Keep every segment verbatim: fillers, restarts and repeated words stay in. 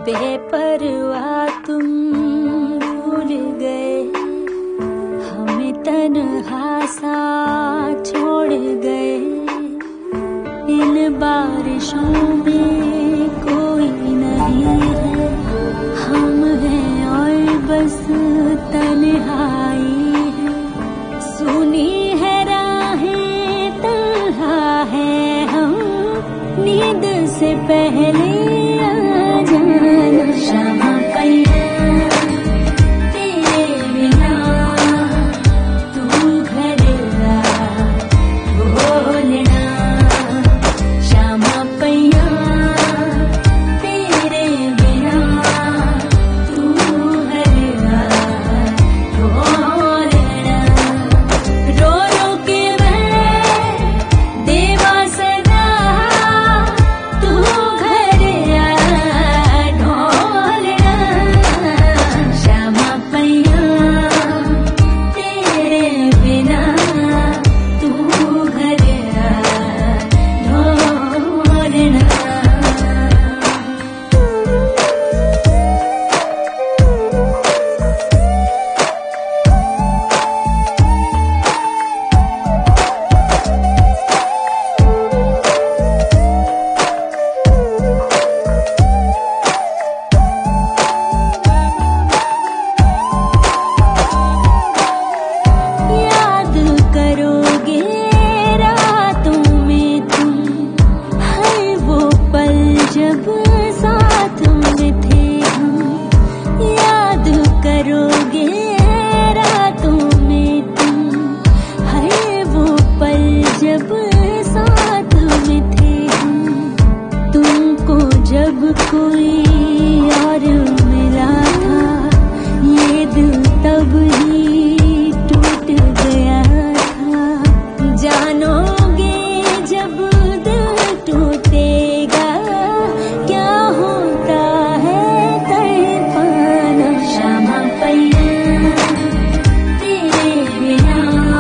बेपरवाह तुम भूल गए, हमें तन्हा सा छोड़ गए। इन बारिशों में कोई नहीं है, हम हैं और बस तन्हाई है। सुनी है राहें, तन्हा है हम, नींद से पहले आ जाना। शामा पैया तेरे बिना तू घर आ ढोलना। शामा पैया तेरे बिना तू घर आ ढोलना। रो रो के मैं देवा सदा तू घर आ ढोलना। श्यामा पैया तेरे बिना तू घर आ ढोलना। याद करोगे रातों में तुम, हर वो पल जब साथ में थे हम। याद करोगे रातों में तुम, हर वो पल जब साथ में थे हम। तुमको जब कोई और मिला था, ये दिल तब ही टूट गया था। जानोगे जब दिल टूटेगा, क्या होता है तड़पाना। श्यामा पैया तेरे बिना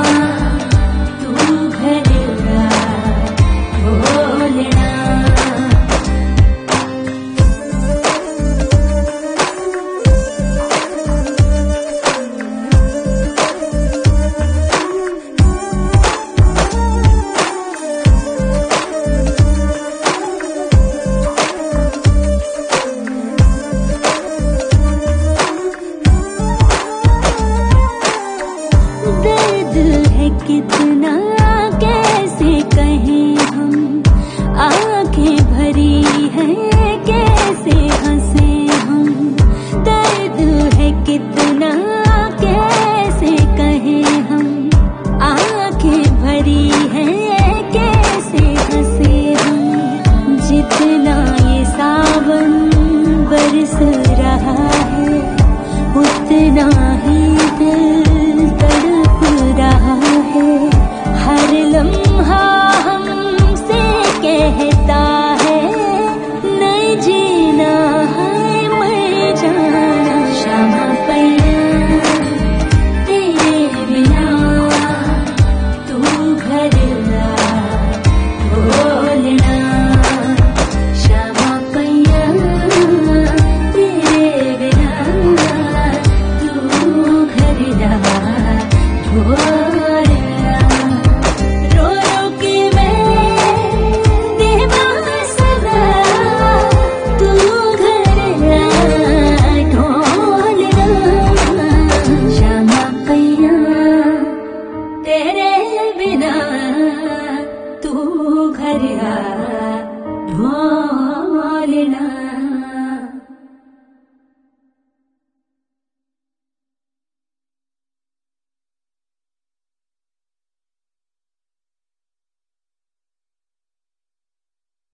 तू घर आ ढोलना। दर्द है कितना कैसे कहें हम, आंखें भरी है कैसे हंसे हम। दर्द है कितना कैसे कहें हम, आंखें भरी है कैसे हंसे हम। जितना ये सावन बरस रहा है, उतना ही दिल तड़प रहा है। हर लम्हा हमसे कहता है, नहीं जीना है मर जाना। श्यामा पैया तेरे बिना तू घर आ ढोलना। श्यामा पैया तेरे बिना तू घर आ ढोलना। रो रो के मैं देवा सदा तू घर आ ढोलना। श्यामा पैया तेरे बिना तू घर आ ढोलना।